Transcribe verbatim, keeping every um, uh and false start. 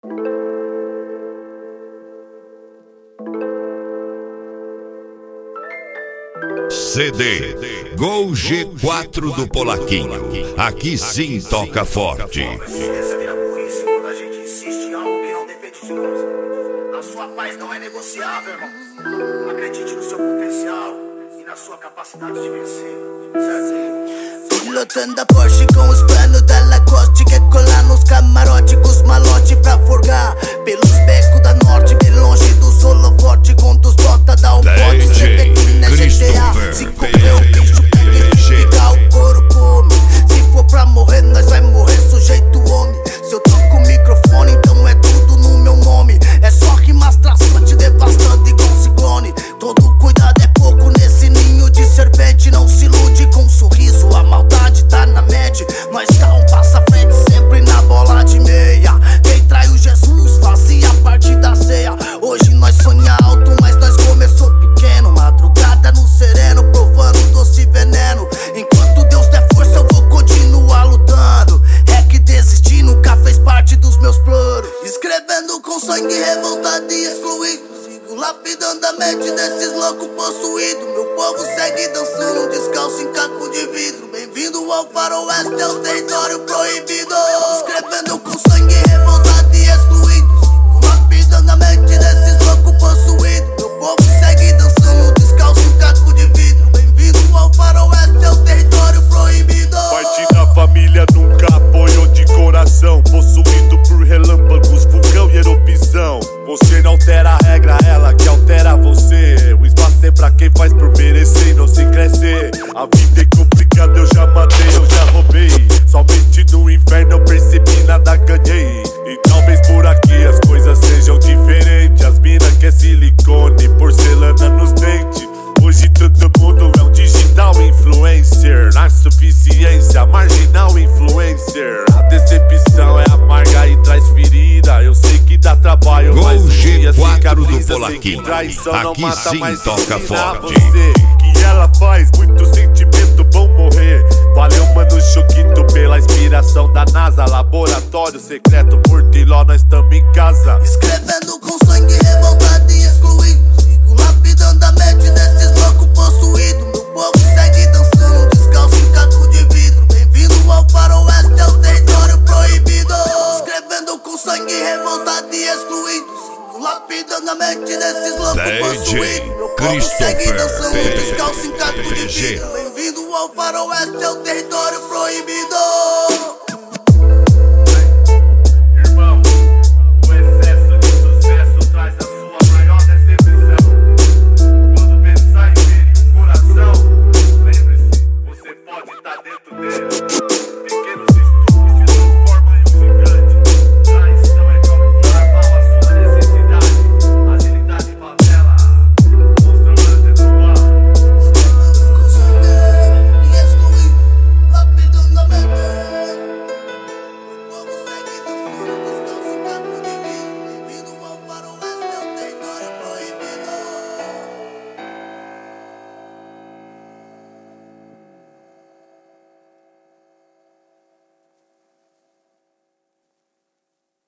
C D Gol G quatro do Polaquinho. Aqui sim toca forte. Essa vira burrice quando a gente insiste em algo que não depende de nós. A sua paz não é negociável, irmão. Acredite no seu potencial e na sua capacidade de vencer. Certo? Pilotando a Porsche com os planos da Lacoste, quer colar nos camarote com os malote pra forgar pelos becos da norte, bem longe dos holofote, com dos bota dá um pote, cê vê que na G T A se comer o bicho pega e fica o couro come. Se for pra morrer, nós vai morrer sujeito homem. Se eu toco o microfone, então é tudo no meu nome. É só rimas traçante, devastando igual ciclone. Todo cuidado é pouco nesse ninho de serpente. Não se ilude com um sorriso, a maldade tá na média. Nós tá um passo à frente, sempre na bola de meia. Quem traiu Jesus fazia parte da ceia. Hoje nós sonha alto, mas nós começou pequeno. Madrugada no sereno, provando doce veneno. Enquanto Deus der força, eu vou continuar lutando. É que desistir nunca fez parte dos meus planos. Escrevendo com sangue revoltado e excluído, sigo lapidando a mente desses loucos possuídos. Meu povo segue dançando descalço em caco de vidro. Bem-vindo ao faroeste, é o território proibido. Escrevendo com sangue revoltado e excluído, sigo lapidando a mente desses loucos possuídos. Meu povo segue dançando descalço em caco de vidro. Bem-vindo ao faroeste, é o território proibido. Parte da família nunca apoiou de coração, possuído por relâmpagos, vulcão e erupção. Você não altera a regra, ela que altera você. O espaço é pra quem faz por merecer e não se crescer. A vida é complicada, eu já matei, eu já roubei. Somente no inferno eu percebi, nada ganhei. E talvez por aqui as coisas sejam diferentes. As mina que é silicone, porcelana nos dentes. Hoje todo mundo é um digital influencer. Na suficiência, marginal influencer. A decepção é amarga e traz ferida. Eu sei que dá trabalho, Gol mas um dia G quatro do cicatriza. Sei que Polaquinho. traição não Aqui mata, sim mas toca ensina a forte. você que ela faz muito sentimento bom morrer. Valeu, mano, Choquito, pela inspiração da NASA. Laboratório secreto, Portiló, nós tamo em casa. Escrevendo com sangue revoltado e excluído, sigo lapidando a mente desses loucos possuídos. Meu povo segue dançando descalço em caco de vidro. Bem-vindo ao faroeste, é o território proibido. Escrevendo com sangue revoltado e excluído, sigo lapidando a mente desses loucos D J possuídos. Meu povo segue dançando Christopher descalço em caco de P G. vidro. Bem-vindo ao faroeste, é o território proibido.